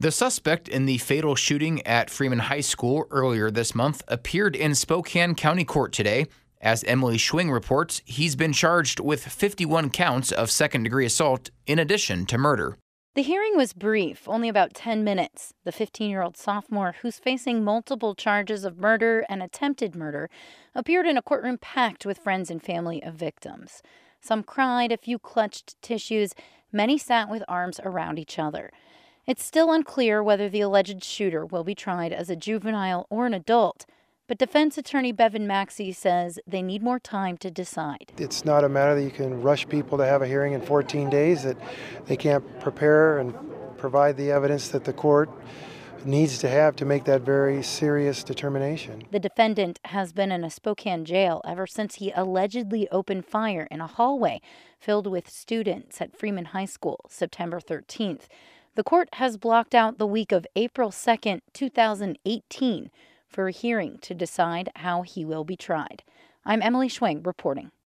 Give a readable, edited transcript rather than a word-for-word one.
The suspect in the fatal shooting at Freeman High School earlier this month appeared in Spokane County Court today. As Emily Schwing reports, he's been charged with 51 counts of second-degree assault in addition to murder. The hearing was brief, only about 10 minutes. The 15-year-old sophomore, who's facing multiple charges of murder and attempted murder, appeared in a courtroom packed with friends and family of victims. Some cried, a few clutched tissues, many sat with arms around each other. It's still unclear whether the alleged shooter will be tried as a juvenile or an adult, but defense attorney Bevan Maxey says they need more time to decide. It's not a matter that you can rush people to have a hearing in 14 days, that they can't prepare and provide the evidence that the court needs to have to make that very serious determination. The defendant has been in a Spokane jail ever since he allegedly opened fire in a hallway filled with students at Freeman High School September 13th. The court has blocked out the week of April 2nd, 2018 for a hearing to decide how he will be tried. I'm Emily Schwing reporting.